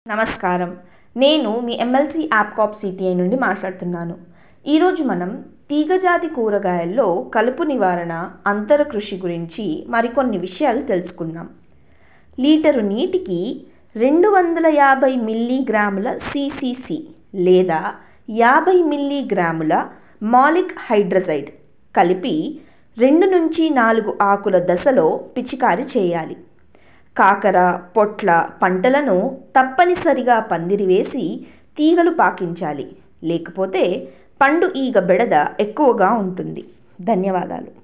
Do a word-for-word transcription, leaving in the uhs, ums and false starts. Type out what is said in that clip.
నమస్కారం. నేను మీ MLC యాప్కాప్ CTI నుండి మాట్లాడుతున్నాను. ఈరోజు మనం తీగజాతి కూరగాయల్లో కలుపు నివారణ అంతర కృషి గురించి మరికొన్ని విషయాలు తెలుసుకుందాం. లీటరు నీటికి రెండు వందల యాభై మిల్లీగ్రాముల సిసిసి లేదా యాభై మిల్లీగ్రాముల మాలిక్ హైడ్రజైడ్ కలిపి రెండు నుంచి నాలుగు ఆకుల దశలో పిచికారీ చేయాలి. కాకర, పొట్ల పంటలను తప్పనిసరిగా పందిరివేసి తీగలు పాకించాలి, లేకపోతే పండు ఈగ బెడద ఎక్కువగా ఉంటుంది. ధన్యవాదాలు.